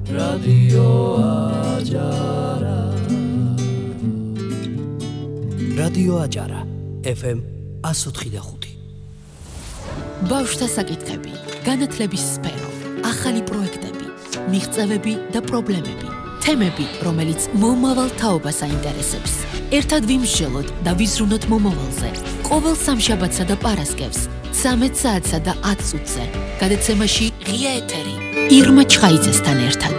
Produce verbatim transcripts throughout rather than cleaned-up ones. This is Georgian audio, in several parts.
რადიო აჯარა რადიო აჯარა ეფ ემ one oh five point five ბავშვთა საკითხები, განათლების სფერო, ახალი პროექტები, მიღწევები და პრობლემები, თემები, რომელიც მომავალ თაობას აინტერესებს. ერთად ვიმსჯელოთ და ვიზრუნოთ მომავალზე. ყოველ სამშაბათსა და პარასკევს, ცამეტ საათსა და ათს წუთზე. გადაცემაში ღია ეთერი. ირმა ჩხაიძესთან ერთად.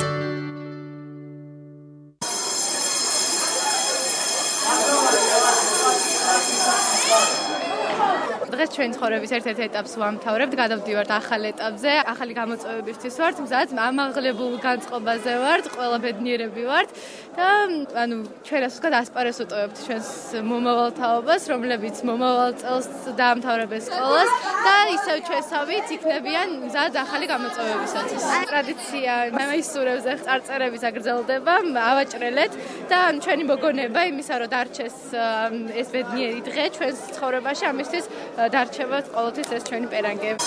დღეს ჩვენ ცხოვრების ერთ-ერთ ეტაპს ვამთავრებთ, გადავდივართ ახალ ეტაპზე, ახალი გამოწვევებისთვის ვართ, მზად, ამაღლებულ განწყობაზე ვართ, ყველა ბედნიერები ვართ და ანუ ჩვენ ასე ვთქვათ, ასპარეზს ვუტოვებთ ჩვენს მომავალ თაობას, რომლებიც მომავალ წელს დაამთავრებენ სკოლას და ისევ ჩვენსავით იქნებიან მზად ახალი გამოწვევებისათვის. ტრადიცია მემეისურებზე წარწერების აგრძელდება, ავაჭრელეთ და ჩვენი მოგონება იმისა, რომ დარჩეს ეს ბედნიერი დღე ჩვენს ცხოვრებაში, ამისთვის დარჩებათ ყოველთვის ეს ჩვენი პერანგები.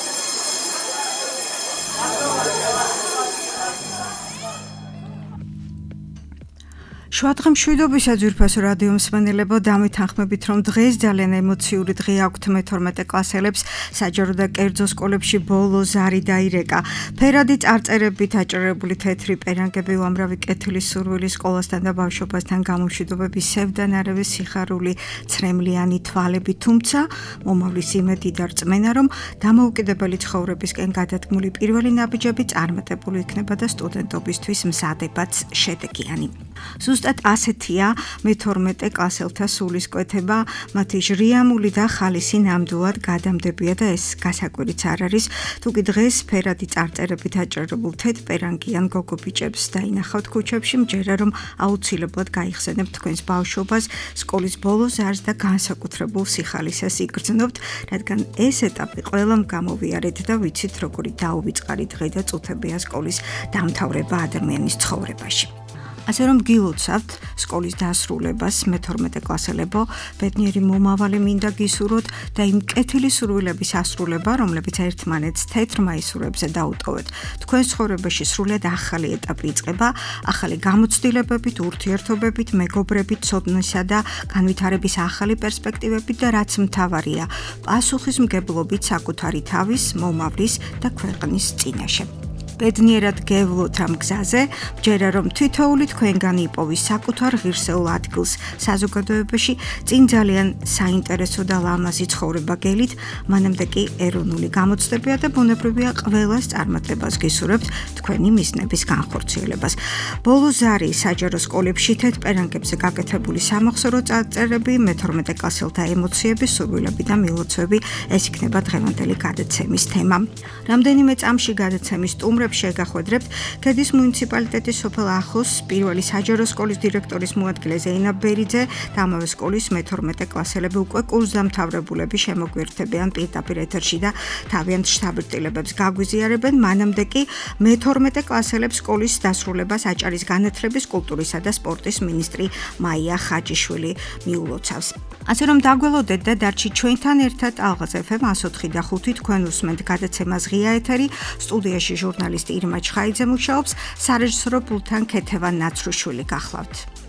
შუადღე მშვიდობისა ძვირფასო რადიო მსმენელებო, დამეთანხმებით, რომ დღეს ძალიან ემოციური დღე აქვთ მეთორმეტე კლასელებს საჯარო და კერძო სკოლებში ბოლო ზარი დაირეკა. ფერადი წარწერებით აჭრერებული თეთრი პერანგები, უამრავი კეთილი სურვილი სკოლასთან და ბავშვობასთან გამომშვიდობები, სევდანარევი სიხარული, ცრემლიანი თვალები, თუმცა მომავლის იმედი და რწმენა, რომ დამოუკიდებელი ცხოვრებისკენ გადადგმული პირველი ნაბიჯები წარმატებული იქნება და სტუდენტობისთვის მზადებაც შედეგიანი. ზუსტად ასეთია მეთორმეტე კლასელთა სულისკვეთება, მათი ჟრიამული და ხალისი ნამდვილად გადამდებია და ეს გასაკვირიც არ არის, თუკი დღეს ფერადი წარწერებით აჭრერებულ თეთრ პერანგიან გოგო ბიჭებს დაინახავთ ქუჩებში, მჯერა რომ აუცილებლად გაიხსენებთ თქვენს ბავშვობას, სკოლის ბოლო ზარს და განსაკუთრებულ სიხალისეს იგრძნობთ, რადგან ეს ეტაპი ყველამ გამოვიარეთ და ვიცით, როგორი დაუვიწყარი დღე და წუთებია სკოლის დამთავრება ადამიანის ცხოვრებაში. ასე რომ გილოცავთ სკოლის დასრულებას მეთორმეტე კლასელებო, ბედნიერი მომავალი მინდა გისურვოთ და იმ კეთილი სურვილების ასრულება, რომლებიც ერთმანეთს თეთრ მაისურებზე დაუტოვეთ. თქვენს ცხოვრებაში სრულად ახალი ეტაპი იწყება, ახალი გამოცდილებებით, ურთიერთობებით, მეგობრებით, ცოდნისა და განვითარების ახალი პერსპექტივებით და რაც მთავარია, პასუხისმგებლობით საკუთარი თავის, მომავლის და ქვეყნის წინაშე. ბედნიერად გევლოთ ამ გზაზე, მჯერა რომ თითოეული თქვენგანი იპოვის საკუთარ ღირსეულ ადგილს საზოგადოებაში, წინ ძალიან საინტერესო და ლამაზი ცხოვრება გელით, მანამდე კი ეროვნული გამოცდებია და ბუნებრივია ყველას წარმატებას გისურვებთ თქვენი მიზნების განხორციელებას. ბოლო ზარი საჯარო სკოლებში თეთრ პერანგებზე გაკეთებული სამახსოვრო წარწერები, მეთორმეტე კლასელთა ემოციები, სურვილები და მილოცვები, ეს იქნება დღევანდელი გადაცემის თემა. რამდენიმე წამში გადაცემის სტუმრ შეგახვედრებთ ქედის მუნიციპალიტეტის სოფელ ახოს პირველი საჯარო სკოლის დირექტორის მოადგილე ზეინა ბერიძე და ამავე სკოლის მეთორმეტე კლასელები უკვე კურსდამთავრებულები შემოგვიერთებიან პირდაპირ ეთერში და თავიანთ შთაბეჭდილებებს გაგვიზიარებენ, მანამდე კი მეთორმეტე კლასელებს სკოლის დასრულებას აჭარის განათლების, კულტურისა და სპორტის მინისტრი მაია ხაჯიშვილი მიულოცავს. ასე რომ დაგველოდეთ და დარჩით ჩვენთან ერთად ალღაზ ეფ ემ one oh five point five თქვენ უსმენთ გადაცემას ღია ეთერი, სტუდიაში ჟურნალისტი ირმა ჩხაიძე მუშაობს, სარეჟისორო პულტთან ქეთევან ნაცრუშვილი გახლავთ.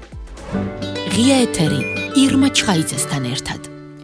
ღია ეთერი ირმა ჩხაიძესთან ერთად.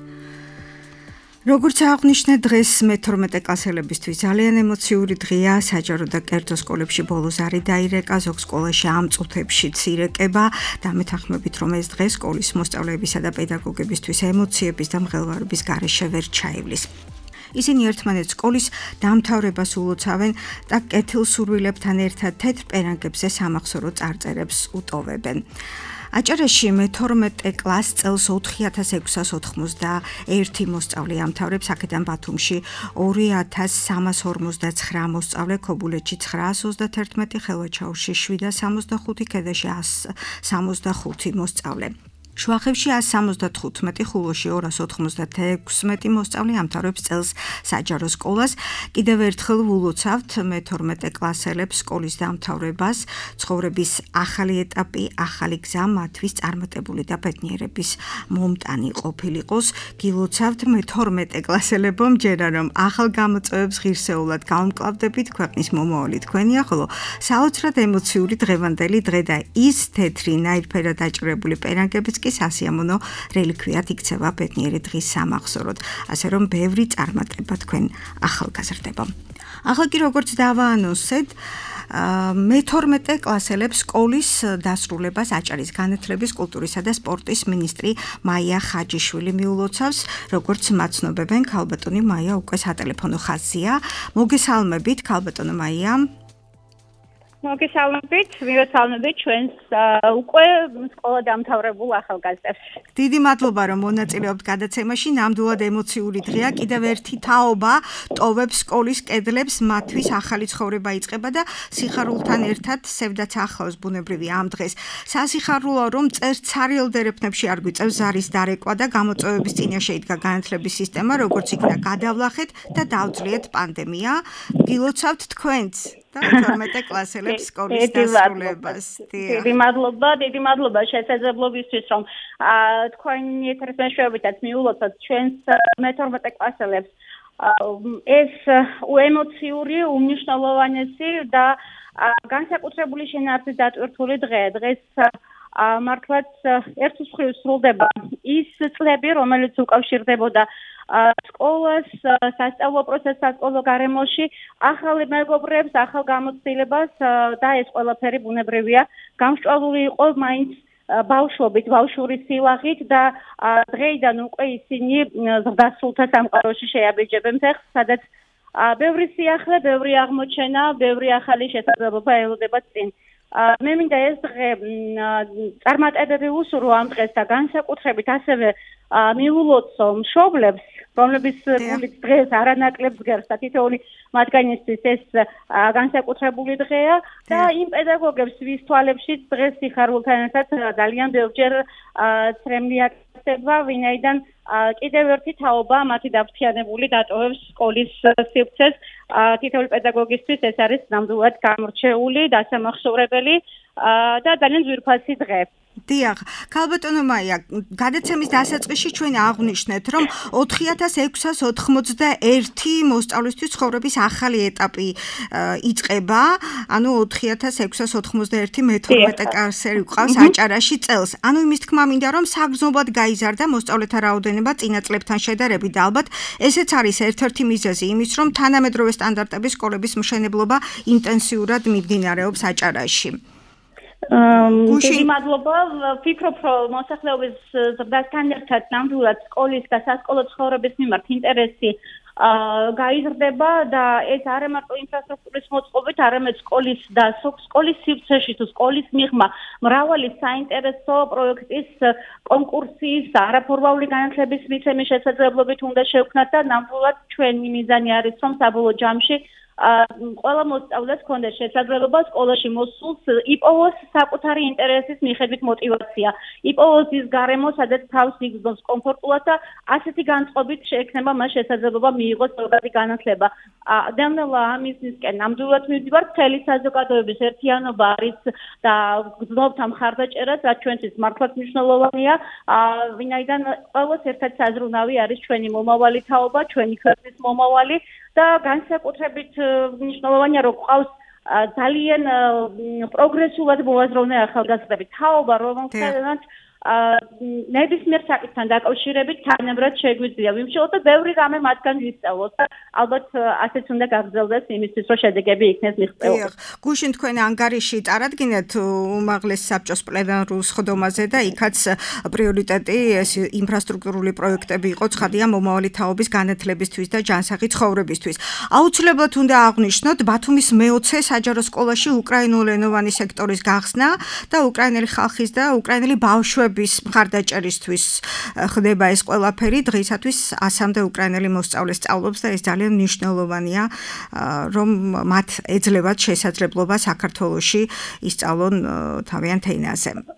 როგორც აღნიშნე, დღეს მეთორმეტე კლასელებისთვის ძალიან ემოციური დღეა, საჯარო და კერძო სკოლებში ბოლო ზარი დაირეკა, ზოგ სკოლაში ამ წუთებშიც ირეკება და მეთანხმებით, რომ ეს დღე სკოლის მოსწავლეებისა და პედაგოგებისთვის ემოციების და მღელვარების გარეშე ვერ ჩაივლის. ისინი ერთმანეთს სკოლის დამთავრებას ულოცავენ და კეთილ სურვილებთან ერთად თეთრ პერანგებზე სამახსოვრო წარწერებს უტოვებენ. აჭარაში მეთორმეტე კლასს წელს ოთხი ათას ექვსას ოცდაერთი მოსწავლე ამთავრებს, აქედან ბათუმში ორი ათას სამას ორმოცდაცხრა მოსწავლე, ქობულეთში ცხრაას ოცდათერთმეტი, ხელვაჩაურში შვიდას სამოცდახუთი, ქედაში სამოცდახუთი მოსწავლე. შუახევში one seventy-five, ხულოში two ninety-six მოსწავლე ამთავრებს წელს საჯარო სკოლას. კიდევ ერთხელ ვულოცავთ მეთორმეტე კლასელებს სკოლის დამთავრებას, ცხოვრების ახალი ეტაპი, ახალი გზა მათთვის წარმატებული და ბედნიერების მომტანი ყოფილიყოს. გილოცავთ მეთორმეტე კლასელებო, მჯერა რომ ახალ გამოწვევებს ღირსეულად გავუმკლავდებით, ქვეყნის მომავალი თქვენია, ხოლო საოცრად ემოციური დღევანდელი დღე და ის თეთრი ნაირფერად დაჭრებული პერანგებიც კი სასიამოვნო რელიკვიად იქცევა ბედნიერი დღის სამახსოვროდ, ასე რომ ბევრი წარმატება თქვენ ახალგაზრდებო. ახლა კი როგორც დავაანონსეთ, მეთორმეტე კლასელებს სკოლის დასრულებას აჭარის განათლების, კულტურისა და სპორტის მინისტრი მაია ხაჯიშვილი მიულოცავს, როგორც მაცნობებენ, ქალბატონი მაია უკვე სატელეფონო ხაზია. მოგესალმებით, ქალბატონო მაია. მოგესალმებით, მივესალმებით ჩვენს უკვე სკოლა დამთავრებულ ახალგაზრდებს. დიდი მადლობა, რომ მონაწილეობთ გადაცემაში. ნამდვილად ემოციური დღეა. კიდევ ერთი თაობა ტოვებს სკოლის კედლებს, მათთვის ახალი ცხოვრება იწყება და სიხარულთან ერთად სევდაც ახლავს ბუნებრივი ამ დღეს. სასიხარულოა, რომ წერცარიელ დერეფნებში არ გვიწევს ზარის დარეკვა და გამოწვევების წინაშე იდგა განათლების სისტემა, როგორც იქნა გადავლახეთ და დავძლიეთ პანდემია. გილოცავთ თქვენც და მეთორმეტე კლასელებს სკოლის დასრულებას. დიდი მადლობა, დიდი მადლობა შესაძლებლობისთვის, რომ თქვენი ეთერის მეშვეობითაც მიულოცოთ ჩვენს მეთორმეტე კლასელებს. ეს ემოციური, უმნიშვნელოვანესი და განსაკუთრებული შენაერთით დატვირთული დღეა. დღეს მართლაც ერთის მხრივ სრულდება ის წლები, რომელიც უკავშირდებოდა სკოლას, სასწავლო პროცესს სასკოლო გარემოში, ახალი მეგობრებს, ახალ გამოცდილებას და ეს ყველაფერი ბუნებრივია. გამსჭვალული იყო მაინც ბავშვობით, ბავშვური სილაღით და დღეიდან უკვე ისინი ზრდასრულთა სამყაროში შეაბიჯებენ ფეხს, სადაც ბევრი სიახლე, ბევრი აღმოჩენა, ბევრი ახალი შესაძლებლობა ელოდება წინ. მე მინდა ეს დღე წარმატებები უსურვო ამ დღეს და განსაკუთრებით ასევე მიულოცო მშობლებს, რომლებიც გულით დღეს არანაკლებს გერს და თითოეული მათგანისთვის ეს განსაკუთრებული დღეა და იმ პედაგოგებს, ვის თვალებში დღეს სიხარულთან ერთად ძალიან ბევრჯერ ცრემლი აკეთება, ვინაიდან კიდევ ერთი თაობა მათი დაფრთხიანებული დატოვებს სკოლის სივრცეს. თითოეული პედაგოგისთვის ეს არის ნამდვილად გამორჩეული, დასამახსოვრებელი და ძალიან ძვირფასი დღე. დიახ, ქალბატონო მაია, გადაცემის დასაწყისში ჩვენ აღვნიშნეთ, რომ ოთხი ათას ექვსას ოცდაერთი მოსწავლისთვის ცხოვრების ახალი ეტაპი იწყება, ანუ ოთხი ათას ექვსას ოცდაერთი მეთორმეტე კლასელი გვყავს აჭარაში წელს. ანუ იმის თქმა მინდა, რომ საგრძნობლად გაიზარდა მოსწავლეთა რაოდენობა წინა წლებთან შედარებით და ალბათ ესეც არის ერთ-ერთი მიზეზი იმის, რომ თანამედროვე სტანდარტების სკოლების მშენებლობა ინტენსიურად მიმდინარეობს აჭარაში. დიდი მადლობა. ვფიქრობ, რომ მოსახლეობის ზრდასთან ერთად ნამდვილად სკოლის და სასკოლო ცხოვრების მიმართ ინტერესი გაიზრდება და ეს არა მარტო ინფრასტრუქტურის მოწყობით, არამედ სკოლის და სკოლის სივრცეში თუ სკოლის მიღმა მრავალი საინტერესო პროექტის, კონკურსის, არაფორმალური განათლების მიცემის შესაძლებლობით უნდა შევქმნათ და ნამდვილად ჩვენი მიზანი არის, რომ საბოლოო ჯამში ყველა მოსწავლეს ჰქონდეს შესაძლებლობა სკოლაში მოსულს იპოვოს საკუთარი ინტერესის მიხედვით мотиваცია. იპოვოს ის გარემო, სადაც თავს იგრძნობს კომფორტულად და ასეთი განწყობით შეექმნება მას შესაძლებლობა მიიღოს სწორი განათლება. დემნელა ამისისკენ ნამდვილად მივდივართ, მთელი საზოგადოების ერთიანობა არის და გრძნობთ ამ მხარდაჭერას, რაც ჩვენთვის მართლაც მნიშვნელოვანია, ვინაიდან ყველას ერთად საზრუნავი არის ჩვენი მომავალი თაობა, ჩვენი ქვეყნის მომავალი და განსაკუთრებით მნიშვნელოვანია, რომ ყავს ძალიან პროგრესულად მოაზროვნე ახალგაზრდები. თაობა, რომელთანაც ნებისმიერ საკითხთან დაკავშირებით თანაბრად შეგვიძლია ვიმშევლოთ და ბევრი რამე მათგან ვისწავლოთ და ალბათ ასეც უნდა გაგრძელდეს იმისთვის, რომ შედეგები იქნეს მიღწეული. დიახ, გუშინ თქვენ ანგარიში წარადგინეთ უმაღლეს საბჭოს პლენარულ სხდომაზე და იქაც პრიორიტეტი ეს ინფრასტრუქტურული პროექტები იყო, ცხადია მომავალი თაობის განათლებისთვის და ჯანსაღი ცხოვრებისთვის. აუცილებლად უნდა აღვნიშნოთ ბათუმის მეოცე საჯარო სკოლაში უკრაინულენოვანი სექტორის გახსნა და უკრაინელი ხალხის და უკრაინელი ბავშვების მხარდაჭერისთვის ხდება ეს ყველაფერი. დღეისათვის ასამდე უკრაინელი მოსწავლე სწავლობს და ეს ძალიან მნიშვნელოვანია, რომ მათ ეძლევათ შესაძლებლობა საქართველოში ისწავლონ თავიანთ ენაზე.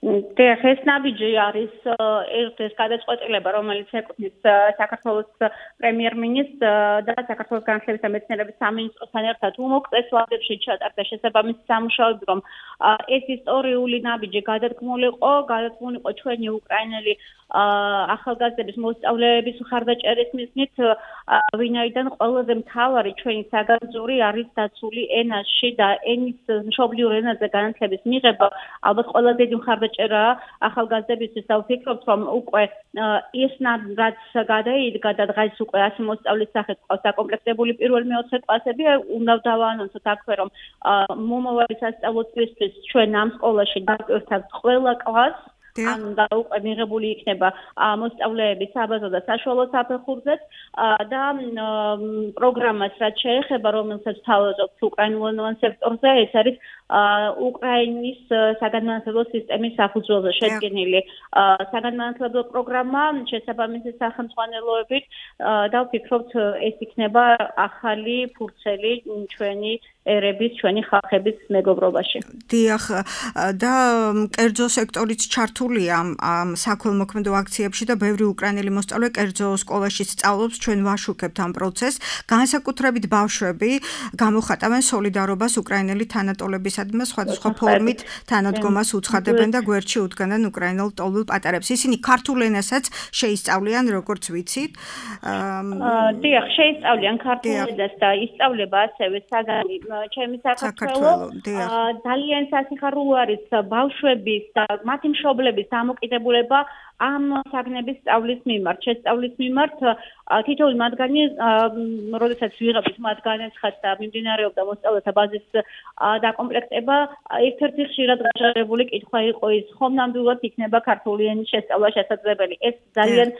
დიახ, ეს ნაბიჯი არის ერთ-ერთი გადაწყვეტილება, რომელიც ეკუთვნის საქართველოს პრემიერ-მინისტრს და საქართველოს განათლების და მეცნიერების სამინისტროსთან ერთად უმოკლეს ვადებში ჩატარდა შესაბამისი სამუშაოები, რომ ეს ისტორიული ნაბიჯი გადადგმულიყო, გადადგმულიყო ჩვენი უკრაინელი ახალგაზრდების მოსწავლეების მხარდაჭერის მიზნით, ვინაიდან ყველაზე მთავარი ჩვენი საგანძური არის დაცული ენაში და ენის მშობლიურ ენაზე განათლების მიღება ალბათ ყველაზე დიდი მხარდაჭერა ახალგაზრდებისთვის და ვფიქრობ, რომ უკვე ის რაც გადაიდგა და დღეს უკვე ასი მოსწავლის სახით ყავს საკომპლექტებული პირველ მეოთხე კლასები, უნდა დავაანონსოთ აქვე, რომ მომავალი სასწავლო წლისთვის ჩვენ ამ სკოლაში დაგვერთავთ ყველა კლასს. ან და უკვე მიღებული იქნება მოსწავლეები საბაზრო და საშუალო საფეხურზეც და პროგრამას რაც შეეხება, რომელსაც თავაზობთ უკრაინულენოვან სექტორზე, ეს არის უკრაინის საგანმანათლებლო სისტემის საფუძველზე შედგენილი საგანმანათლებლო პროგრამა შესაბამისი სახელმძღვანელოებით და ვფიქრობთ, ეს იქნება ახალი ფურცელი ჩვენი ერების, ჩვენი ხალხების მეგობრობაში. დიახ, და კერძო სექტორიც ჩართულია ამ საქველმოქმედო აქციებში და ბევრი უკრაინელი მოსწავლე კერძო სკოლაში სწავლობს, ჩვენ ვაშუქებთ ამ პროცესს. განსაკუთრებით ბავშვები გამოხატავენ სოლიდარობას უკრაინელი თანატოლებისადმი, სხვადასხვა ფორმით თანადგომას უცხადებენ და გვერდში უდგანან უკრაინელ ტოლვილ პატარებს. ისინი ქართულ ენასაც შეისწავლიან, როგორც ვიცით. დიახ, შეისწავლიან ქართულ ენას და ისწავლება ასევე საგანი ჩემი საქართველო ძალიან სასიხარულო არის ბავშვების და მათი მშობლების დამოკიდებულება ამ საგნების სწავლის მიმართ, შესწავლის მიმართ თითოეული მათგანი, როდესაც ვიღებთ მათ განაცხადს და მიმდინარეობდა მოსწავლეთა ბაზის დაკომპლექტება, ერთ-ერთი ხშირად გაჟღერებული კითხვა იყო ის, ხომ ნამდვილად იქნება ქართული ენის შესწავლა შესაძლებელი. ეს ძალიან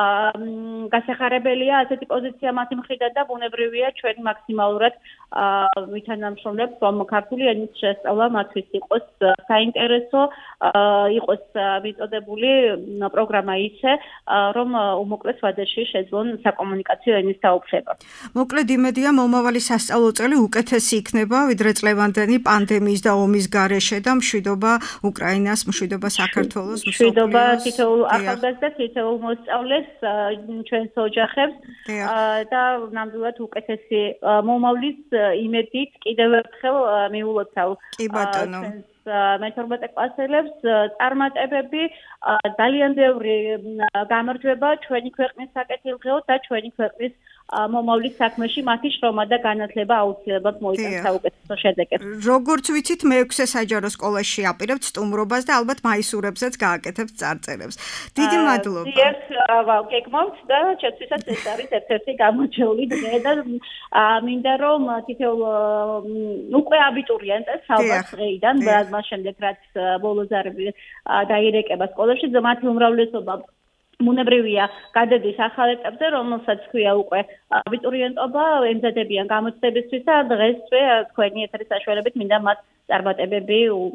გასახარებელია ასეთი პოზიცია მათი მხრიდან და ბუნებრივია ჩვენ მაქსიმალურად ვითანამშრომლებთ, რომ ქართული ენის შესწავლა მათთვის იყოს საინტერესო, იყოს მიწოდებული პროგრამა ისე, რომ უმოკლეს ვადაში შეძლონ საკომუნიკაციო ენის დაუფლება. მოკლედ იმედია, მომავალი სასწავლო წელი უკეთესი იქნება, ვიდრე წლევანდელი პანდემიის და ომის გარეშე და მშვიდობა უკრაინას, მშვიდობა საქართველოს, მშვიდობა თითოეულ ახალგაზრდას, თითოეულ მოსწავლეს, ჩვენს ოჯახებს და ნამდვილად უკეთესი მომავლის იმედით კიდევ ერთხელ მიულოცავ ჩვენს მეთორმეტე კლასელებს წარმატებები, ძალიან ბევრი გამარჯვება ჩვენი ქვეყნის საკეთილდღეოდ და ჩვენი ქვეყნის მომავლის საქმეში მათი შრომა და განათლება აუცილებლად მოიტანს საუკეთესო შედეგებს. როგორც ვიცით, მეექვსე საჯარო სკოლაში აპირებთ სტუმრობას და ალბათ მაისურებსაც გააკეთებთ წარწერებს. დიდი მადლობა. დიახ, გეგმავთ და ჩემთვისაც ეს არის ერთ-ერთი გამოჩეული დღე და მინდა რომ თითოეულ უკვე აბიტურიენტებს ალბათ დღეიდან, მას შემდეგ რაც ბოლო ზარები დაირეკება სკოლებში, მათი უმრავლესობა ბუნებრივია გადადის ახალ ეტაპზე, რომელსაც ქვია უკვე აბიტურიენტობა, ემზადებიან გამოცდებისთვის და დღესვე თქვენი ეთერის საშუალებით მინდა მათ წარმატებები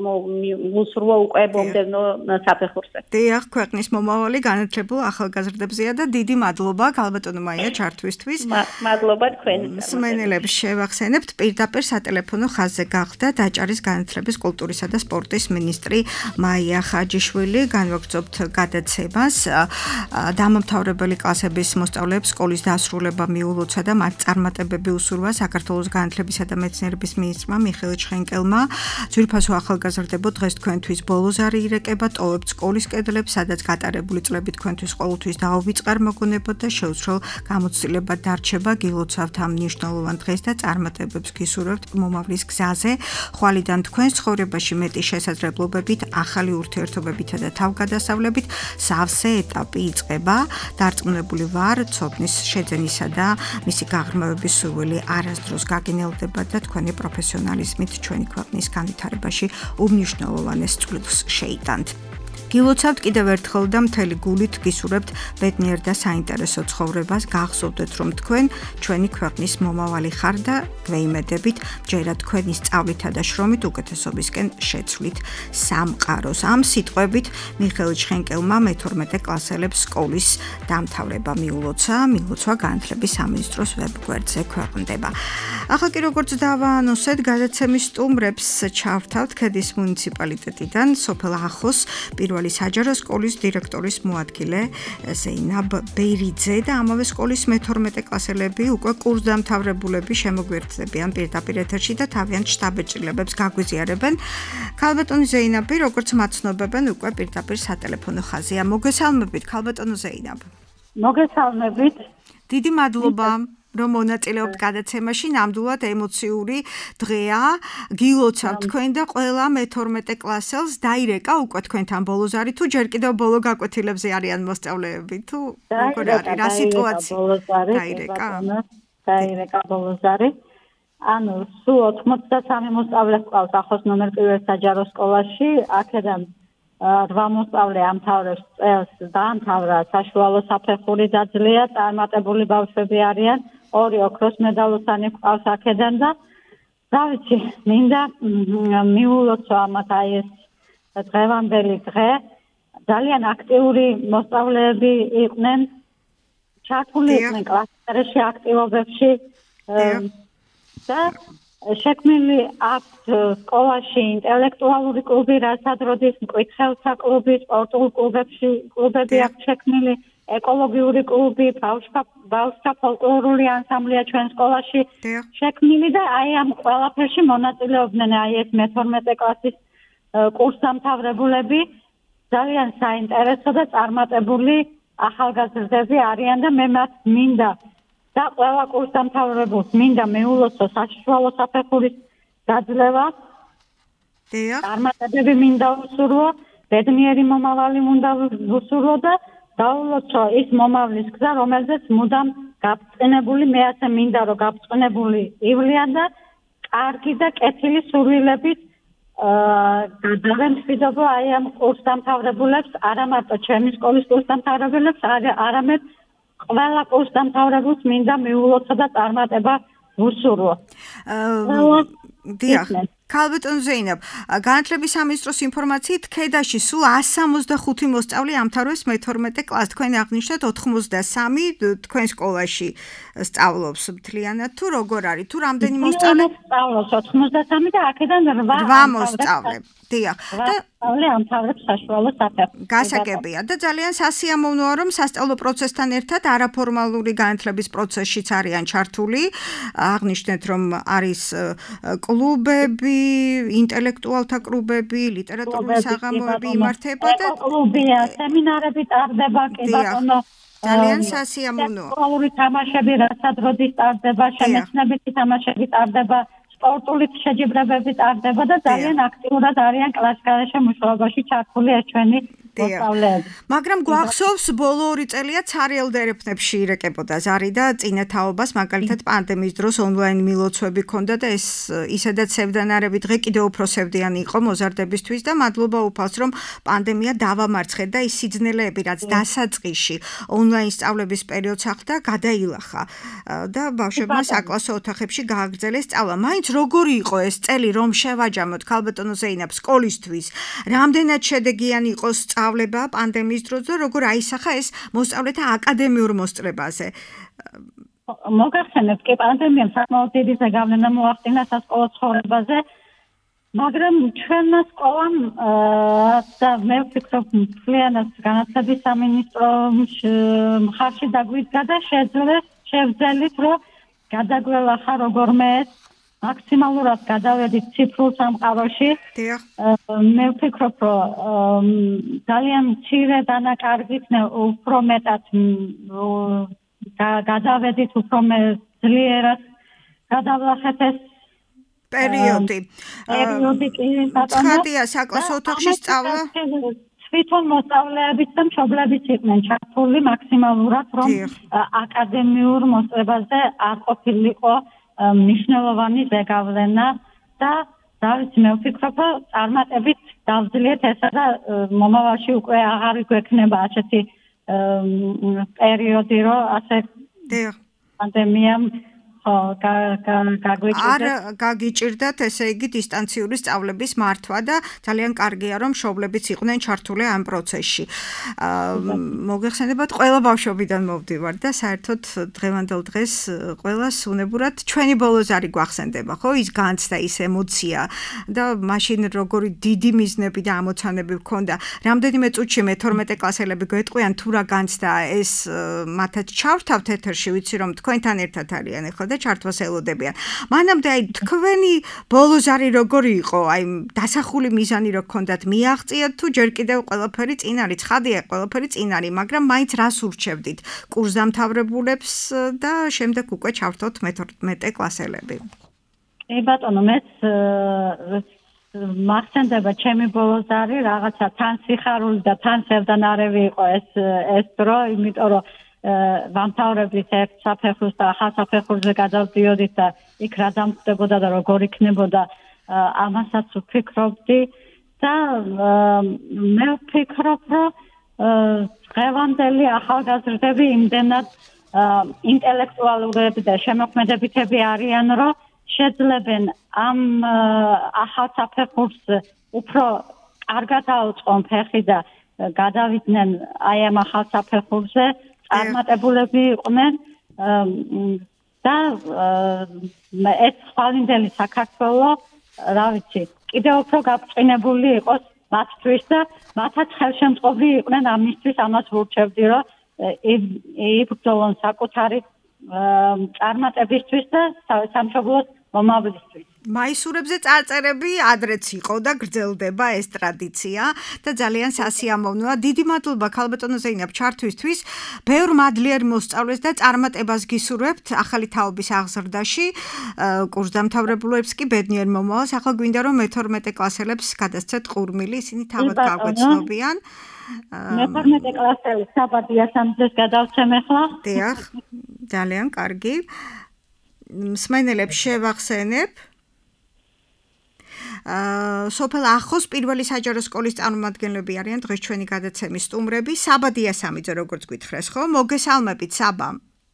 უსურვო უკვე მომდევნო საფეხურზე. დიახ, ქვეყნის მომავალი განათლებულ ახალგაზრდებზეა და დიდი მადლობა ქალბატონო მაია ჩართვისთვის. მადლობა თქვენი. მსმენელებს შევახსენებთ, პირდაპირ სატელეფონო ხაზზე გახდა დაჭარის განათლების, კულტურისა და სპორტის მინისტრი მაია ხაჯიშვილი. განვაგრძობთ გადაცემას. დამამთავრებელი კლასების მოსწავლეებს სკოლის დასრულება მიულოცა და მათ წარმატებები უსურვა საქართველოს განათლებისა და მეცნიერების მინისტრმა მიხეილ ჩხენკელმა. ძვირფასო ახალგაზრდებო, დღეს თქვენთვის ბოლო ზარი ირეკება, ტოვებთ სკოლის კედლებს, სადაც გატარებული წლები თქვენთვის ყოველთვის დაუვიწყარ მოგონებოთ და შეუცვლელ გამოცდილებად დარჩება. გილოცავთ ამ მნიშვნელოვან დღეს და წარმატებებს გისურვებთ მომავლის გზაზე. ხვალიდან თქვენს ცხოვრებაში მეტი შესაძლებლობებით, ახალი ურთიერთობებითა და თავგადასავლებით სავსე ეტაპი იწყება. დარწმუნებული ვარ, ცოდნის შეძენისა და მისი გაღრმავების სურვილი არასდროს გაგინელდება და თქვენი პროფესიონალიზმით ჩვენი ქვეყნის განვითარებაში უმნიშვნელოვანეს წვლილს შეიტანთ. გილოცავთ კიდევ ერთხელ და მთელი გულით გისურვებთ ბედნიერ და საინტერესო ცხოვრებას. გახსოვდეთ, რომ თქვენ ჩვენი ქვეყნის მომავალი ხარ და გვეიმედებით, ჯერა თქვენი სწავლითა და შრომით უკეთესობისკენ შეცვლით სამყაროს. ამ სიტყვებით მიხეილ ჩხენკელმა მეთორმეტე კლასელებს სკოლის დამთავრება მიულოცა. მილოცვა განათლების სამინისტროს ვებგვერდზე ქვეყნდება. ახლა კი როგორც დავაანონსეთ, გადაცემის სტუმრებს ჩავთავთ ქედის მუნიციპალიტეტიდან სოფელ ახოს პირველი საჯარო სკოლის დირექტორის მოადგილე ზეინაბ ბეირიძე და ამავე სკოლის მეთორმეტე კლასელები უკვე კურსდამთავრებულები შემოგვერდებიან პირდაპირ ეთერში და თავიანთ შტაბ-ეჭრილებებს გაგვიზიარებენ. ქალბატონი ზეინაბი, როგორც მაცნობებენ, უკვე პირდაპირ სატელეფონო ხაზია. მოგესალმებით, ქალბატონო ზეინაბ. მოგესალმებით. დიდი მადლობა. რომ მონაწილეობთ გადაცემაში, ნამდვილად ემოციური დღეა. გილოცავთ თქვენ და ყველა მეთორმეტე კლასელს დაირეკა უკვე თქვენთან ბოლოზარი თუ ჯერ კიდევ ბოლო გაკვეთილებზე არიან მოსწავლეები თუ როგორ არის რა სიტუაცია? დაირეკა. დაირეკა ბოლოზარი. ანუ სულ ოთხმოცდასამი მოსწავლე ყავს ახოს ნომერ პირველ საჯარო სკოლაში, აქედან რვა მოსწავლე ამთავრებს წელს დაამთავრა საშუალო საფეხური დაძლია, წარმატებული ბავშვები არიან. ორი ოქროს მედალოსანი ყავს აქედან და რა ვიცი, მინდა მიულოცო ამათ აი ეს დღევანდელი დღე. ძალიან აქტიური მოსწავლეები იყვნენ, ჩართული იყვნენ კლასებში აქტივობებში და შექმნილი აქვს სკოლაში ინტელექტუალური კლუბი, რასაც როდის მკითხელთა კლუბი, სპორტულ კლუბებში კლუბები აქვს შექმნილი. ეკოლოგიური კლუბი, ბავშვთა ფოლკლორული ანსამბლია ჩვენ სკოლაში შექმნილი და აი ამ ყველაფერში მონაწილეობდნენ აი ეს მეთორმეტე კლასის კურსდამთავრებულები. ძალიან საინტერესო და წარმატებული ახალგაზრდები არიან და მე მათ მინდა და ყველა კურსდამთავრებულს მინდა მეულოცო საშუალო საფეხურის დაძლევა. წარმატებები მინდა უსურვო, ბედნიერი მომავალი მინდა უსურვო და დაულოცო ის მომავლის გზა, რომელზეც მუდამ გაბწყინებული, მე ასე მინდა რომ გაბწყინებული ივლიან და კარგი და კეთილი სურვილებით გადავენ მშვიდობა აი ამ კურსდამთავრებულებს, არა მარტო ჩემი სკოლის კურსდამთავრებულებს, არამედ ყველა კურსდამთავრებულს მინდა მიულოცო და წარმატება უსურვო. დიახ. ქალბატონ ზეინაბ, განათლების სამინისტროს ინფორმაციით ქედაში სულ εκατს სამოცდახუთი მოსწავლე ამთავრებს მეთორმეტე კლასს. თქვენ აღნიშნეთ ოთხმოცდასამი თქვენ სკოლაში სწავლობს მთლიანად თუ როგორ არის? თუ რამდენი მოსწავლე სწავლობს? ოთხმოცდასამი და აქედან რვა მოსწავლე. დიახ. და ამთავრებს საშუალო საფეხურს. გასაგებია და ძალიან სასიამოვნოა, რომ სასწავლო პროცესთან ერთად არაფორმალური განათლების პროცესშიც არიან ჩართული. აღნიშნეთ, რომ არის კლუბები, ინტელექტუალთა კლუბები, ლიტერატურული საღამოები იმართება და კლუბია, სემინარები ტარდება, კი ბატონო. ძალიან სასიამოვნოა. სკოლური თამაშები, რასაც როდის ტარდება, შემეცნებითი თამაშები ტარდება, სპორტული შეჯიბრებები ტარდება და ძალიან აქტიურად არიან კლასგარეშე მუშაობაში ჩართული ეს ჩვენი მოსწავლეები. მაგრამ გვახსოვს ბოლო ორი წელია ცარიელ დერეფნებში ირეკებოდა ზარი და წინა თაობას, მაგალითად პანდემიის დროს ონლაინ მილოცვები ჰქონდა და ეს ისედაც სევდანარები დღე კიდევ უფრო სევდიანი იყო მოზარდებისთვის და მადლობა უფალს, რომ პანდემია დავამარცხეთ და ის სიძნელეები, რაც დასაწყისში ონლაინ სწავლების პერიოდს ახლდა, გადაილახა და ბავშვებმა საკლასო ოთახებში გააგრძელეს სწავლა. მაინც როგორი იყო ეს წელი, რომ შევაჯამოთ ქალბატონო ზეინაბ სკოლისთვის? რამდენად შედეგიანი იყო სწავლება პანდემიის დროს და როგორ აისახა ეს მოსწავლეთა აკადემიურ მოსწრებაზე? მოგახსენებთ, კი პანდემიამ საკმაოდ დიდი ზეგავლენა მოახდინა სასკოლო ცხოვრებაზე, მაგრამ ჩვენმა სკოლამ და მე ვფიქრობ, მთლიანად განათლების სამინისტროს მხარში დაგვიდგა და შევძელით, რომ გადაგველახა როგორმე ეს მაქსიმალურად გადავედით ციფრულ სამყაროში. მე ვფიქრობ, რომ ძალიან მცირე დანაკარგით უფრო მეტად გადავედით, უფროძლიერად გადავლახეთ ეს პერიოდი. პერიოდი კი ბატონო. ცხადია, საკლასო ოთახში სწავლა თვითონ მოსწავლეებიც და მშობლებიც იყვნენ ჩართული მაქსიმალურად, რომ აკადემიურ მოსწრებაზე არ ყოფილიყო მნიშვნელოვანი ზეგავლენა და რა ვიცი, მე ვფიქრობ, რომ წარმატებით დავძლიეთ ესა და მომავალში უკვე აღარ გვექნება ასეთი პერიოდი, რომ ასე პანდემიამ არ გაგიჭირდათ, ესე იგი დისტანციური სწავლების მართვა და ძალიან კარგია, რომ მშობლებიც იყვნენ ჩართული ამ პროცესში. მოგეხსენებათ, ყველა ბავშვობიდან მოვდივარ და საერთოდ დღევანდელ დღეს ყველას უნებურად ჩვენი ბოლო ზარი გვახსენდება, ხო? ის განცდა, ის ემოცია და მაშინ როგორი დიდი მიზნები და ამოცანები გქონდა. რამდენიმე წუთში მეთორმეტე კლასელები გვეტყვიან თუ რა განცდა ეს მათაც ჩავრთავთ ეთერში, ვიცი რომ თქვენთან ერთად არიან ახლა და ჩართვას ელოდებიან. მანამდე აი თქვენი ბოლო ზარი როგორი იყო? აი დასახული მიზანი რო გქონდათ, მიაღწიათ თუ ჯერ კიდევ ყველაფერი წინ არის? ცხადია, ყველაფერი წინ არის, მაგრამ მაინც რას ურჩევდით? კურსდამთავრებულებს და შემდეგ უკვე ჩავთოთ მეთორმეტე კლასელები. კი ბატონო, მეც მახსენდება ჩემი ბოლო ზარი, რაღაცა თან სიხარული და თან სევდანარევი იყო ეს ეს დრო, იმიტომ რომ ვამთავრებდით ერთ საფეხურს და ახალ საფეხურზე გადავდიოდით და იქ რა დამხდებოდა და როგორ იქნებოდა, ამასაც ვფიქრობდი და მე ვფიქრობ, რომ დღევანდელი ახალგაზრდები იმდენად ინტელექტუალურები და შემოქმედებითები არიან, რომ შეძლებენ ამ ახალ საფეხურს უფრო კარგად აუწყონ ფეხი და გადავიდნენ აი ამ ახალ საფეხურზე, წარმატებულები იყვნენ და ეს ხვალინდელი საქართველო, რა ვიცი, კიდევ უფრო გაბრწყინებული იყოს მათთვის და მათაც ხელშემწყობი იყვნენ ამისთვის, ამას ვურჩევდი, რომ იბრძოლონ საკუთარი წარმატებისთვის და სამშობლოს მომავლისთვის. მაისურებზე წარწერები ადრეც იყო და გრძელდება ეს ტრადიცია და ძალიან სასიამოვნოა. დიდი მადლობა ქალბატონო ზეინაბ ჩართვისთვის. ბევრ მადლიერ მოსწავლეს და წარმატებას გისურვებთ ახალი თაობის აღზრდაში. კურსდამთავრებულებს კი ბედნიერ მომავალს. ახლა გვინდა რომ მეთორმეტე კლასელებს გადასცეთ ყურმილი, ისინი თავად გაგვეცნობიან. მეთორმეტე კლასელი საბადია სამძეს გადავცემ ახლა. დიახ, ძალიან კარგი. მსმენელებს შევახსენებ. სოფელ ახოს პირველი საჯარო სკოლის წარმომადგენლები არიან დღეს ჩვენი გადაცემის სტუმრები. საბადია სამიძე, როგორც გითხრეს, ხო? მოგესალმებით, საბა.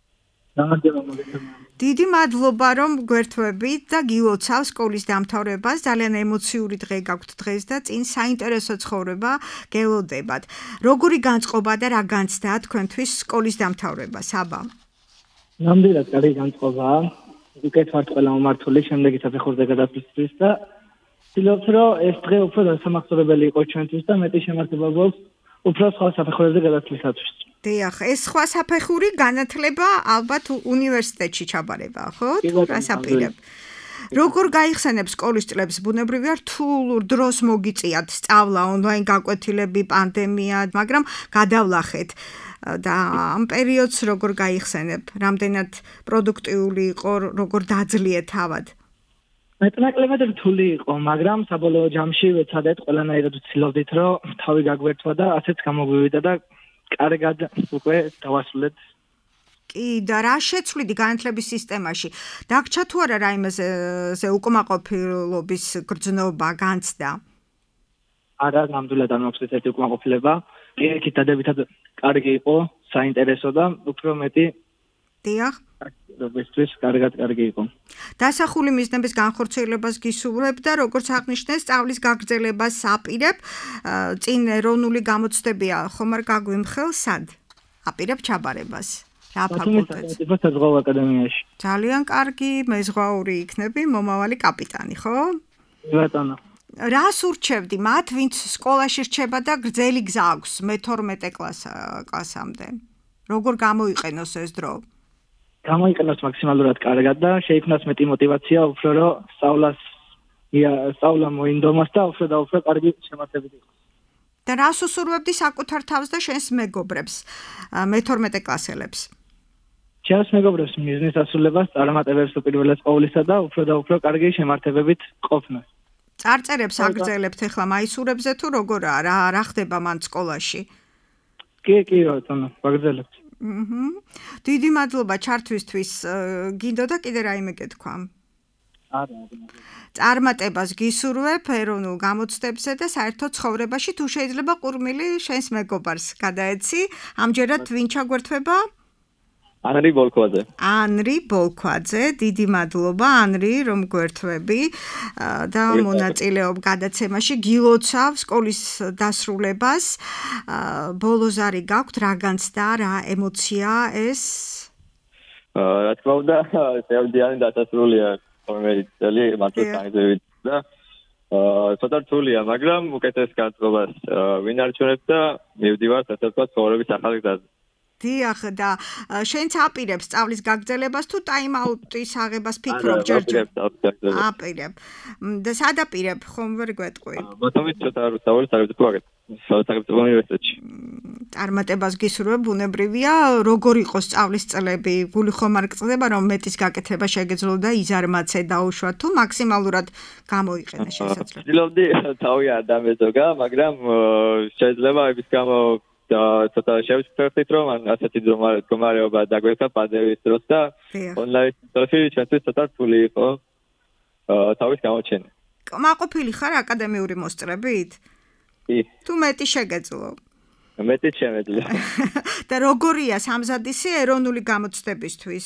დიდი მადლობა, რომ გვერთვებით და გილოცავ სკოლის დამთავრებას. ძალიან ემოციური დღე გაქვთ დღეს და წინ საინტერესო ცხოვრება გელოდებათ. როგორი განწყობა და რა განცდა თქვენთვის სკოლის დამთავრება, საბა? ნამდვილად კარგი განწყობაა. უკეთ ვართ ყველა მომართული შემდეგი საფეხურზე გადასვლისთვის და ვცდილობთ, რომ ეს დღე უფრო დასამახსოვრებელი იყოს ჩვენთვის და მეტი შემართება გვაქვს უფრო სხვა საფეხურებზე გადასვლისათვის. დიახ, ეს სხვა საფეხური განათლება ალბათ უნივერსიტეტში ჩაბარება, ხო? თუ რას აპირებ? როგორ გაიხსენებ სკოლის წლებს? ბუნებრივია რთულ დროს მოგიწიათ სწავლა, ონლაინ გაკვეთილები, პანდემია, მაგრამ გადავლახეთ. და ამ პერიოდს როგორ გაიხსენებ? რამდენად პროდუქტიული იყო, როგორ დაძლიეთ თავად? მეტნაკლებად რთული იყო, მაგრამ საბოლოო ჯამში ვეცადეთ, ყველანაირად ვცდილობდით, რომ თავი გაგვერთვა და ასეც გამოგვივიდა და კარგად უკვე დავასრულეთ. კი, და რა შეცვლიდი განათლების სისტემაში? დაგჭა თუ არა რაიმეზე უკმაყოფილობის გრძნობა, განცდა? არა, ნამდვილად არ მაქვს ესეთი უკმაყოფილება. ერთი დადებითად კარგი იყო, საინტერესო და უფრო მეტი დიახ. რობისთვის კარგად კარგი იყო. დასახული მიზნების განხორციელებას გისურვებ და როგორც აღნიშნეს, სწავლის გაგრძელებას აპირებ. წინ ეროვნული გამოცდებია ხომ არ გაგვიმხელ სად? აპირებ ჩაბარებას. რა ფაკულტეტს? საზღვაო აკადემიაში. ძალიან კარგი, მეზღვაური იქნები, მომავალი კაპიტანი, ხო? ბატონო. რას ურჩევდი მათ, ვინც სკოლაში რჩება და გრძელი გზა აქვს მეთორმეტე კლასამდე? როგორ გამოიყენოს ეს დრო? გამოიყენოს მაქსიმალურად კარგად და შეიქმნას მეტი мотиваცია, უფრო რომ სწავლას სწავლა მოინდომას და უფრო და უფრო კარგი შემართებით იყოს. და რას უსურვებდი საკუთარ თავს და შენს მეგობრებს, მეთორმეტე კლასელებს? ჩემს მეგობრებს მიზნის ასრულებას, წარმატებებს უპირველეს ყოვლისა და უფრო და უფრო კარგი შემართებებით ყოფნას. წარწერებს აგრძელებთ ახლა მაისურებზე თუ როგორა? რა რა ხდება მან სკოლაში? კი, კი, ბატონო, ვაგრძელებთ. აჰა. დიდი მადლობა ჩართვისთვის. გინდოდა კიდე რაიმე გეთქვა? არა, წარმატებას გისურვებ ეროვნულ გამოცდებზე და საერთოდ ცხოვრებაში თუ შეიძლება ყურმილი შენს მეგობარს გადაეცი. ამჯერად ვინ ჩაგვერთვება? ანრი ბოლქვაძე. ანრი ბოლქვაძე, დიდი მადლობა ანრი, რომ გვერთვები და მონაწილეობ გადაცემაში. გილოცავ სკოლის დასრულებას. ბოლოს არი გაქვთ, რა განცდა, რა ემოცია ეს? რა თქმა უნდა, წევდიანი დასასრულია თორმეტი წელი მართლა საინტერესოა და ცოტა რთულია, მაგრამ უკეთეს განწყობას ვინარჩუნებ და მივდივარ ასე ვთქვათ ცხოვრების ახალ გზაზე. დიახ და შენც აპირებს სწავლის გაგრძელებას თუ ტაიმ-აუტის აღებას ფიქრობ ჯერჯერ? აპირებ. და სად აპირებ, ხომ ვერ გვეტყვი? ბატონო, ცოტა რუსთაველი სახელმწიფო სახელმწიფო უნივერსიტეტში. წარმატებას გისურვებ, ბუნებრივია, როგორ იყოს სწავლის წლები? გული ხომ არ გწდება, რომ მეტის გაკეთება შეგეძლო და იზარმაცე დაუშვა თუ მაქსიმალურად გამოიყენე შესაძლებელი? ვცდილობდი თავი არ დამეზოგა, მაგრამ შეიძლება იმის გამო და ცოტა შევწყვეტით, რომ ასეთი მდგომარეობა დაგვეცა პანდემიის დროს და ონლაინ სიტუაცია ჩვენთვის ცოტა რთული იყო თავის გამოჩენა. კმაყოფილი ხარ აკადემიური მოსწრებით? კი. თუ მეტი შეგეძლო? მეტი შემეძლო. და როგორია სამზადისი ეროვნული გამოცდებისთვის?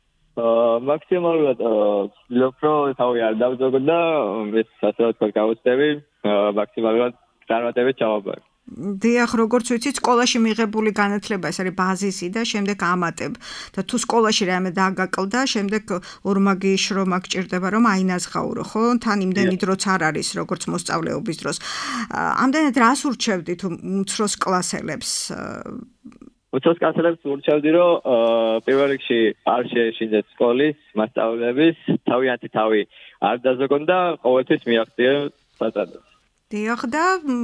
მაქსიმალურად ვცდილობ, რომ თავი არ დავზოგო და ეს ასე ვთქვათ გამოცდები მაქსიმალურად წარმატებით ჩავაბარო. დიახ, როგორც ვიცით, სკოლაში მიღებული განათლება ეს არის ბაზისი და შემდეგ ამატებ. და თუ სკოლაში რამე დაგაკლდა, შემდეგ ორმაგი შრომა გჭირდება, რომ აინაზღაურო, ხო? თან იმდენი დროც არ არის, როგორც მოსწავლეობის დროს. ამდენად რას ურჩევდი თუ უმცროს კლასელებს? უმცროს კლასელებს ურჩევდი, რომ პირველ რიგში არ შეეშინდეთ სკოლის მასწავლებლების, თავიანთი თავი არ დაზოგონ და ყოველთვის მიაღწიონ საწადოს. დიახ და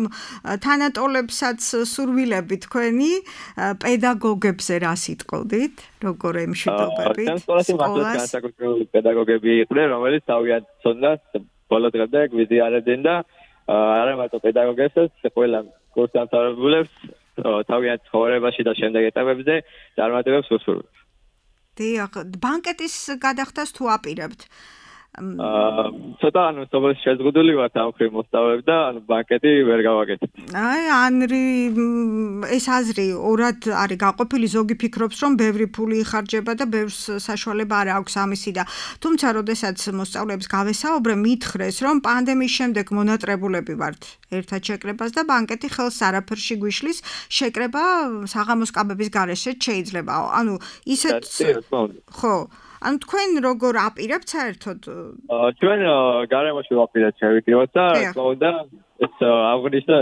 თანატოლებსაც სურვილები თქვენი პედაგოგებზე რა სიტყოდით? როგორ ემშვიდობებით? ჩემ სკოლაში მართლაც განსაკუთრებული პედაგოგები იყვნენ, რომელიც თავიანთ ცოდნას ბოლო დღემდე გვიზიარებდნენ და არა მარტო პედაგოგებსაც, ყველა კურსდამთავრებულებს თავიანთ ცხოვრებაში და შემდეგ ეტაპებზე წარმატებებს უსურვებ. დიახ, ბანკეტის გადახდას თუ აპირებთ? ცოტა ანუ სოფელში შეზღუდული ვარ ამ ხრივ მოსწავლეებს და ანუ ბანკეტი ვერ გავაკეთებ. აი, ანრი ეს აზრი ორად არის გაყოფილი, ზოგი ფიქრობს, რომ ბევრი ფული იხარჯება და ბევრს საშუალება არ აქვს ამისი და თუმცა როდესაც მოსწავლეებს გავესაუბრე, მითხრეს, რომ პანდემიის შემდეგ მონატრებულები ვართ ერთად შეკრებას და ბანკეტი ხელს არაფერში გვიშლის, შეკრება საღამოს კაბების გარეშე შეიძლება. ანუ ისეთ ხო ანუ თქვენ როგორ აპირებთ საერთოდ? ჩვენ გარემოში ვაპირებთ შევიკრიბოთ და თქონდა ეს აღნიშნა.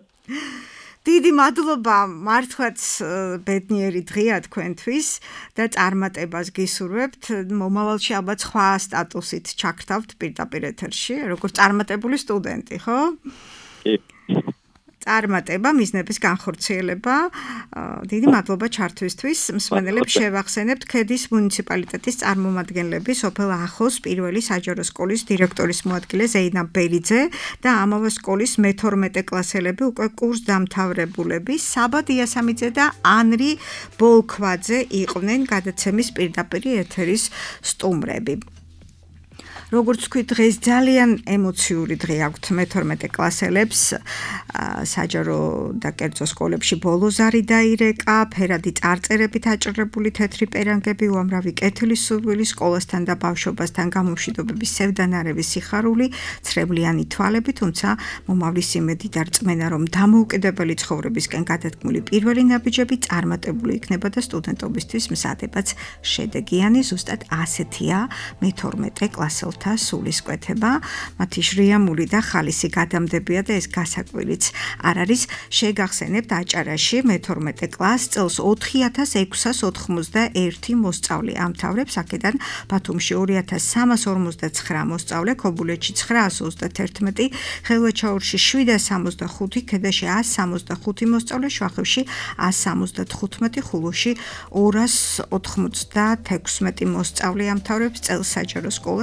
დიდი მადლობა, მართლაც ბედნიერი დღეა თქვენთვის და წარმატებას გისურვებთ. მომავალში ალბათ სხვა სტატუსით ჩაგრთავთ პირდაპირ ეთერში, როგორც წარმატებული სტუდენტი, ხო? კი. წარმატება, მიზნების განხორციელება. დიდი მადლობა ჩართვისთვის. მსმენელებს შევახსენებთ ქედის მუნიციპალიტეტის წარმომადგენლები, სოფელ ახოს პირველი საჯარო სკოლის დირექტორის მოადგილე ზეინაბ ბერიძე და ამავე სკოლის მეთორმეტე კლასელები უკვე კურსდამთავრებულები საბა დიასამიძე და ანრი ბოლქვაძე იყვნენ გადაცემის პირდაპირ ეთერის სტუმრები. როგორც თქვი, დღეს ძალიან ემოციური დღე აქვთ მეთორმეტე კლასელებს. საჯარო და კერძო სკოლებში ბოლო ზარი დაირეკა, ფერადი წარწერებით აჭრებული თეთრი პერანგები, უამრავი კეთილის სურვილი, სკოლასთან და ბავშვობასთან გამომშვიდობების სევდანარების სიხარული, ცრემლიანი თვალები, თუმცა მომავლის იმედი და რწმენა, რომ დამოუკიდებელი ცხოვრებისკენ გადადგმული პირველი ნაბიჯები წარმატებული იქნება და სტუდენტობისთვის მზადებაც შედეგიანი. ზუსტად ასეთია მეთორმეტე კლასელთა სულისკვეთება, მათი შრიამული და ხალისი გადამდებია და ეს გასაკვირიც არ არის. შეგახსენებთ აჭარაში მეთორმეტე კლასს წელს ოთხი ათას ექვსას ოთხმოცდაერთი მოსწავლე ამთავრებს, აქედან ბათუმში ორი ათას სამას ორმოცდაცხრა მოსწავლე, ქობულეთში ცხრაას ოცდათერთმეტი, ხელვაჩაურში შვიდას სამოცდახუთი, ქედაში ასს სამოცდახუთი მოსწავლე, შვახევში ასს სამოცდათხუთმეტი, ხულოში ორას ოთხმოცდათექვსმეტი მოსწავლე ამთავრებს წელს საჯარო სკოლას. კიდევ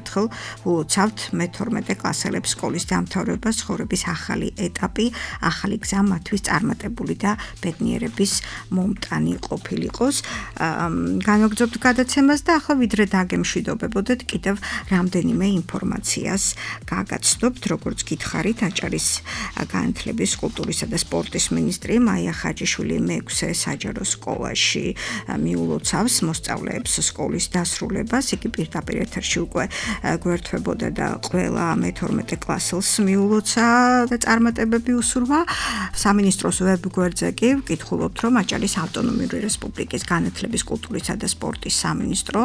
ერთხელ ულოცავთ მეთორმეტე კლასელებს სკოლის დამთავრებას, ცხოვრების ახალი ეტაპი, ახალი გზა მათთვის წარმატებული და ბედნიერების მომტანი ყოფილიყოს. განვაგრძობთ გადაცემას და ახლა ვიდრე დაგემშვიდობებოდეთ, კიდევ რამდენიმე ინფორმაციას გაგაცნობთ, როგორც გითხარით, აჭარის განათლების, კულტურისა და სპორტის მინისტრი მაია ხაჯიშვილი მეექვსე საჯარო სკოლაში მიულოცავს მოსწავლეებს სკოლის დასრულებას. იგი პირდაპირ ეთერში უკვე გვერდთვებოდა და ყველა მეთორმეტე კლასელს მიულოცა და წარმატებები უსურვა. სამინისტროს ვებგვერდზე კი ვკითხულობთ, რომ აჭარის ავტონომიური რესპუბლიკის განათლების, კულტურისა და სპორტის სამინისტრო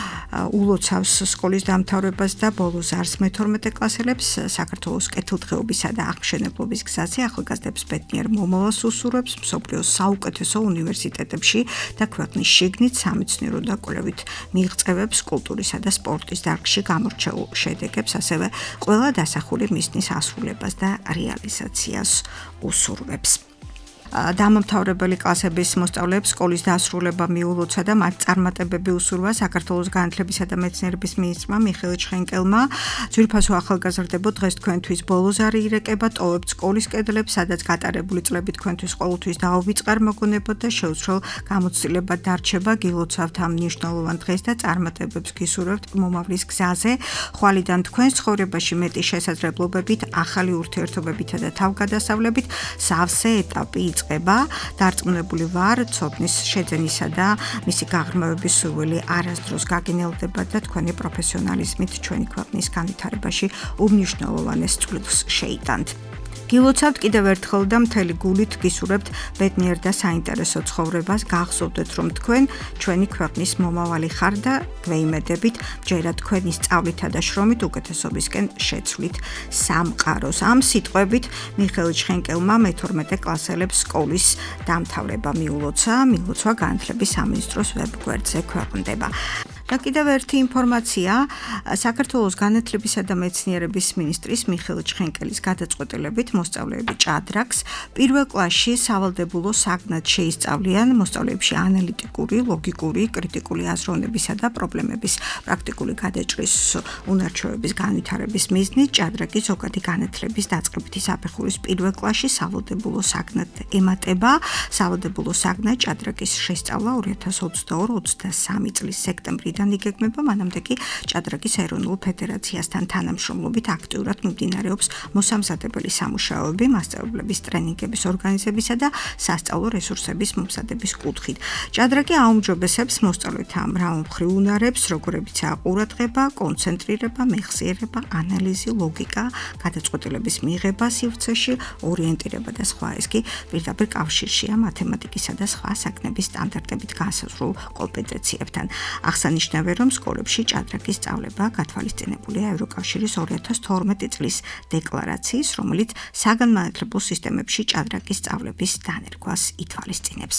ულოცავს სკოლის დამთავრებას და ბოლო ზარს მეთორმეტე კლასელებს საქართველოს კეთილდღეობისა და აღმშენებლობის გზაზე ახალგაზრდებს ბედნიერ მომავალს უსურვებს მსოფლიოს საუკეთესო უნივერსიტეტებში და ქვეყნის შიგნით სამეცნიერო და კვლევით მიღწევებს კულტურისა და სპორტის დარგში გამორჩეულ შედეგებს, ასევე ყველა დასახული მისნის ასრულებას და რეალიზაციას უსურვებს. დამამთავრებელი კლასების მოსწავლეებს სკოლის დასრულება მიულოცა და მათ წარმატებები უსურვა საქართველოს განათლებისა და მეცნიერების მინისტრმა მიხეილ ჩხენკელმა. ძვირფასო ახალგაზრდებო, დღეს თქვენთვის ბოლო ზარი ირეკება, ტოვებთ სკოლის კედლებს, სადაც გატარებული წლები თქვენთვის ყოველთვის დაუვიწყარ მოგონებოდ და შეუცვლელ გამოცდილებად დარჩება. გილოცავთ ამ მნიშვნელოვან დღეს და წარმატებებს გისურვებთ მომავლის გზაზე. ხვალიდან თქვენს ცხოვრებაში მეტი შესაძლებლობებით, ახალი ურთიერთობებითა და თავგადასავლებით სავსე ეტაპი იწყება. დარწმუნებული ვარ, ცოდნის შეძენისა და მისი გაღრმავების სურვილი არასდროს გაგინელდება და თქვენი პროფესიონალიზმით ჩვენი ქვეყნის განვითარებაში უმნიშვნელოვანეს წვლილს შეიტანთ. გილოცავთ კიდევ ერთხელ და მთელი გულით გისურვებთ ბედნიერ და საინტერესო ცხოვრებას. გახსოვდეთ, რომ თქვენ ჩვენი ქვეყნის მომავალი ხარ და გვეიმედებით ჯერა თქვენი სწავლითა და შრომით უკეთესობისკენ შეცვლით სამყაროს. ამ სიტყვებით მიხეილ ჩხენკელმა მეთორმეტე კლასელებს სკოლის დამთავრება მიულოცა. მიულოცვა განათლების სამინისტროს ვებგვერდზე ქვეყნდება. და კიდევ ერთი ინფორმაცია, საქართველოს განათლებისა და მეცნიერების მინისტრის მიხეილ ჩხენკელის გადაწყვეტილებით მოსწავლეები ჭადრაკს პირველ კლასში სავალდებულო საგნად შეისწავლიან. მოსწავლეებში ანალიტიკური, ლოგიკური, კრიტიკული აზროვნებისა და პრობლემების პრაქტიკული გადაჭრის უნარჩვევების განვითარების მიზნით ჭადრაკი ზოგადი განათლების დაწყებითი საფეხურის პირველ კლასში სავალდებულო საგნად ემატება. სავალდებულო საგნად ჭადრაკის შესწავლა ორი ათას ოცდაორი ოცდასამი წლის სექტემბრიდან იგეგმება, მანამდე კი ჭადრაკის ეროვნულ ფედერაციასთან თანამშრომლობით აქტიურად მიმდინარეობს მოსამზადებელი სამუშაოები, მასწავლებლების ტრენინგების ორგანიზებისა და სასწავლო რესურსების მომზადების კუთხით. ჭადრაკი აუმჯობესებს მოსწავლეთა მრავალმხრივ უნარებს, როგორებიცაა ყურადღება, კონცენტრირება, მეხსიერება, ანალიზი, ლოგიკა, გადაწყვეტილების მიღება სივრცეში, ორიენტირება და სხვა. ეს კი პირდაპირ კავშირშია მათემატიკისა და სხვა საქმების სტანდარტებით განსაზღვრულ კომპეტენციებთან. აღსანიშნავია, რომ სკოლებში ჭადრაკის სწავლება გათვალისწინებულია ევროკავშირის ორი ათას თორმეტი წლის დეკლარაციის, რომელიც საგანმანათლებლო სისტემებში ჭადრაკის სწავლების დანერგვას ითვალისწინებს.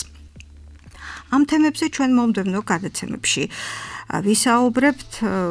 ამ თემებზე ჩვენ მომდევნო გადაცემებში ვისაუბრებთ.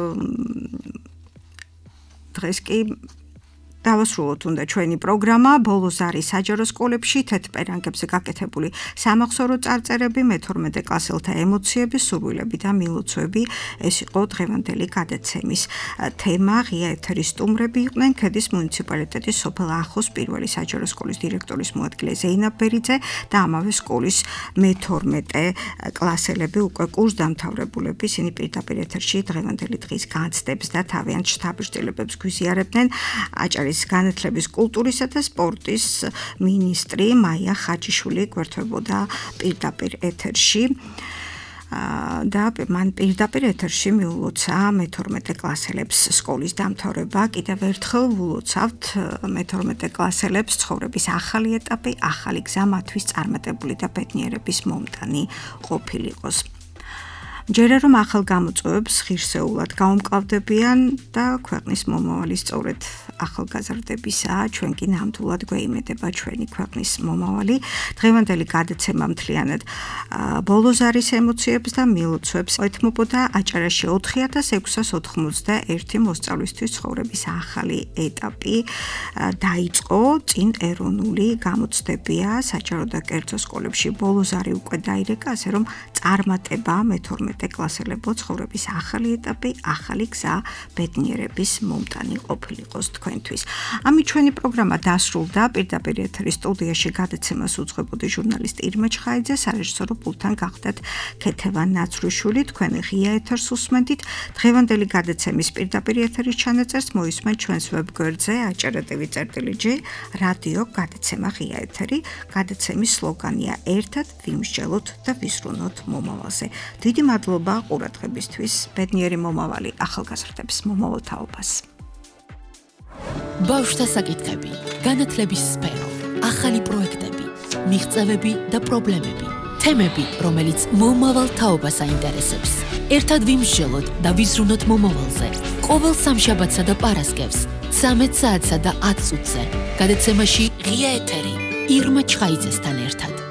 დღეს კი დავასრულოთ უნდა ჩვენი პროგრამა. ბოლო ზარი საჯარო სკოლებში თეთრპერანგებზე გაკეთებული სამახსოვრო წარწერები, მეთორმეტე კლასელთა ემოციები, სურვილები და მილოცვები. ეს იყო დღევანდელი გადაცემის თემა. ღია ეთერის სტუმრები იყვნენ ქედის მუნიციპალიტეტის სოფელ ახოს პირველი საჯარო სკოლის დირექტორის მოადგილე ზეინა ბერიძე და ამავე სკოლის მეთორმეტე კლასელები, უკვე კურსდამთავრებულები. ისინი პირდაპირ ეთერში დღევანდელი დღის განცდებს და თავიანთ შთაბეჭდილებებს გვიზიარებდნენ. აჭარის განათლების, კულტურისა და სპორტის მინისტრი მაია ხაჯიშვილი გვერდთვებოდა პირდაპირ ეთერში. და მან პირდაპირ ეთერში მიულოცა მეთორმეტე კლასელებს სკოლის დამთავრება. კიდევ ერთხელ ვულოცავთ მეთორმეტე კლასელებს ცხოვრების ახალი ეტაპი, ახალი გზა მათთვის წარმატებული და ბედნიერების მომტანი ყოფილიყოს. ჯერა რომ ახალ გამოწვევებს ღირსეულად გაუმკლავდებიან და ქვეყნის მომავალი სწორედ ახალგაზრდებისა, ჩვენ კი ნამდვილად გვეიმედება ჩვენი ქვეყნის მომავალი. დღევანდელი გადაცემა მთლიანად ბოლოს არის ემოციებს და მილოცვებს ეთმობოდა აჭარაში ოთხი ათას ექვსას ოცდაერთი მოსწავლისთვის ცხოვრების ახალი ეტაპი დაიწყო. წინ ეროვნული გამოცდებია საჯარო და კერძო სკოლებში ბოლოზარი უკვე დაირეკა, ასე რომ წარმატება მეთორმეტე კლასელებო ცხოვრების ახალი ეტაპი, ახალი გზა ბედნიერების მომტანი ყოფილიყოს თქვენთვის. ამით ჩვენი პროგრამა დასრულდა. პირდაპირ ეთერის სტუდიაში გადაცემას უძღვებოდი ჟურნალისტ ირმა ჩხაიძე, სარეჟისორო პულტთან გახდათ ქეთევან ნაცრუშვილი. თქვენ ღია ეთერს უსმენთ. დღევანდელი გადაცემის პირდაპირ ეთერის ჩანაწერს მოისმენთ ჩვენს ვებგვერდზე აჭარა.ტვ წერტილი ჯი რადიო გადაცემა ღია ეთერი. გადაცემის სლოგანია ერთად ვიმსჯელოთ და ვისრუნოთ მომავალზე. დიდი მადლობა ყურადღებისთვის. ბედნიერი მომავალი ახალგაზრდებს მომავალ თაობას. ბავშვთა საკითხები, განათლების სფერო, ახალი პროექტები, მიღწევები და პრობლემები, თემები, რომელიც მომავალ თაობას აინტერესებს. ერთად ვიმსჯელოთ და ვიზრუნოთ მომავალზე. ყოველ სამშაბათსა და პარასკევს, ცამეტ საათსა და ათ წუთზე. გადაცემაში ღია ეთერი ირმა ჩხაიძესთან ერთად.